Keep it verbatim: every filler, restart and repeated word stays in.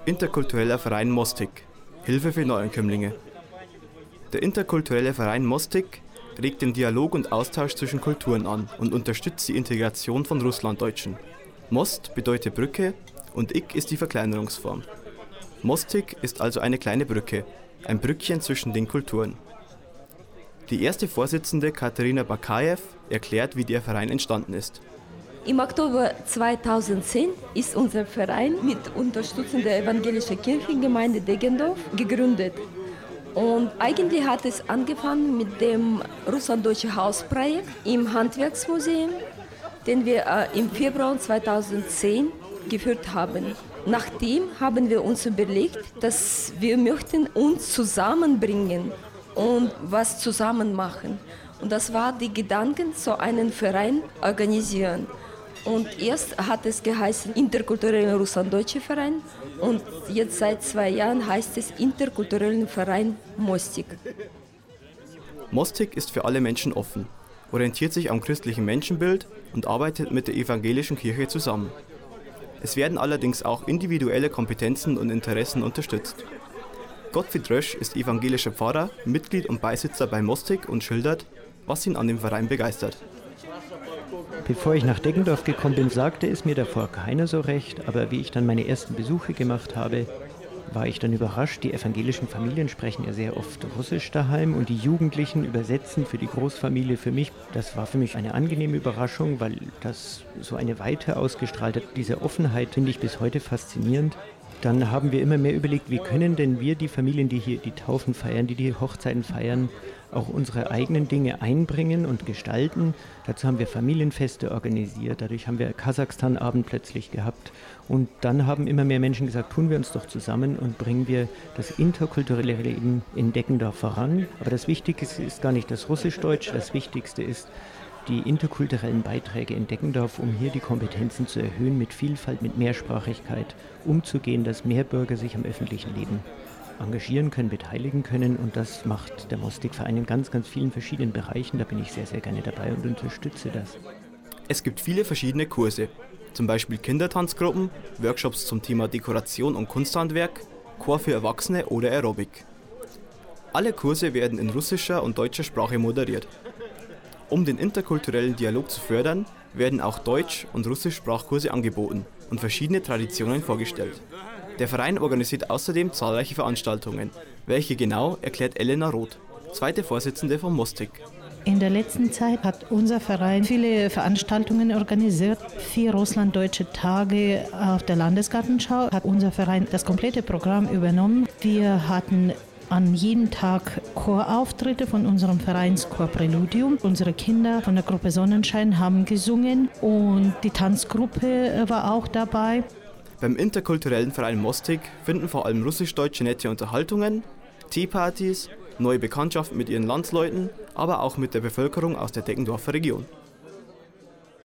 Interkultureller Verein Mostig – Hilfe für Neuankömmlinge. Der interkulturelle Verein Mostig regt den Dialog und Austausch zwischen Kulturen an und unterstützt die Integration von Russlanddeutschen. Most bedeutet Brücke und Ik ist die Verkleinerungsform. Mostig ist also eine kleine Brücke, ein Brückchen zwischen den Kulturen. Die erste Vorsitzende Katharina Bakajew erklärt, wie der Verein entstanden ist. Im Oktober zweitausendzehn ist unser Verein mit Unterstützung der Evangelischen Kirchengemeinde Deggendorf gegründet. Und eigentlich hat es angefangen mit dem Russlanddeutsche Hausprojekt im Handwerksmuseum, den wir äh, im Februar zweitausendzehn geführt haben. Nachdem haben wir uns überlegt, dass wir möchten uns zusammenbringen und was zusammen machen. Und das war die Gedanken, so einen Verein organisieren. Und erst hat es geheißen Interkultureller Russlanddeutscher Verein und jetzt seit zwei Jahren heißt es Interkultureller Verein Mostig. Mostig ist für alle Menschen offen, orientiert sich am christlichen Menschenbild und arbeitet mit der evangelischen Kirche zusammen. Es werden allerdings auch individuelle Kompetenzen und Interessen unterstützt. Gottfried Rösch ist evangelischer Pfarrer, Mitglied und Beisitzer bei Mostig und schildert, was ihn an dem Verein begeistert. Bevor ich nach Deggendorf gekommen bin, sagte es mir davor keiner so recht, aber wie ich dann meine ersten Besuche gemacht habe, war ich dann überrascht. Die evangelischen Familien sprechen ja sehr oft Russisch daheim und die Jugendlichen übersetzen für die Großfamilie für mich. Das war für mich eine angenehme Überraschung, weil das so eine Weite ausgestrahlt hat. Diese Offenheit finde ich bis heute faszinierend. Dann haben wir immer mehr überlegt, wie können denn wir, die Familien, die hier die Taufen feiern, die die Hochzeiten feiern, auch unsere eigenen Dinge einbringen und gestalten. Dazu haben wir Familienfeste organisiert, dadurch haben wir Kasachstan-Abend plötzlich gehabt. Und dann haben immer mehr Menschen gesagt, tun wir uns doch zusammen und bringen wir das interkulturelle Leben in Deggendorf voran. Aber das Wichtigste ist gar nicht das Russisch-Deutsch, das Wichtigste ist die interkulturellen Beiträge in Deggendorf, um hier die Kompetenzen zu erhöhen, mit Vielfalt, mit Mehrsprachigkeit umzugehen, dass mehr Bürger sich am öffentlichen Leben engagieren können, beteiligen können und das macht der Mostig-Verein in ganz, ganz vielen verschiedenen Bereichen. Da bin ich sehr, sehr gerne dabei und unterstütze das. Es gibt viele verschiedene Kurse, zum Beispiel Kindertanzgruppen, Workshops zum Thema Dekoration und Kunsthandwerk, Chor für Erwachsene oder Aerobic. Alle Kurse werden in russischer und deutscher Sprache moderiert. Um den interkulturellen Dialog zu fördern, werden auch Deutsch- und Russisch-Sprachkurse angeboten und verschiedene Traditionen vorgestellt. Der Verein organisiert außerdem zahlreiche Veranstaltungen. Welche genau, erklärt Elena Roth, zweite Vorsitzende von Mostig. In der letzten Zeit hat unser Verein viele Veranstaltungen organisiert. Vier russlanddeutsche Tage auf der Landesgartenschau hat unser Verein das komplette Programm übernommen. Wir hatten an jedem Tag Chorauftritte von unserem Vereinschor Präludium. Unsere Kinder von der Gruppe Sonnenschein haben gesungen und die Tanzgruppe war auch dabei. Beim interkulturellen Verein Mostig finden vor allem russisch-deutsche nette Unterhaltungen, Teepartys, neue Bekanntschaften mit ihren Landsleuten, aber auch mit der Bevölkerung aus der Deggendorfer Region.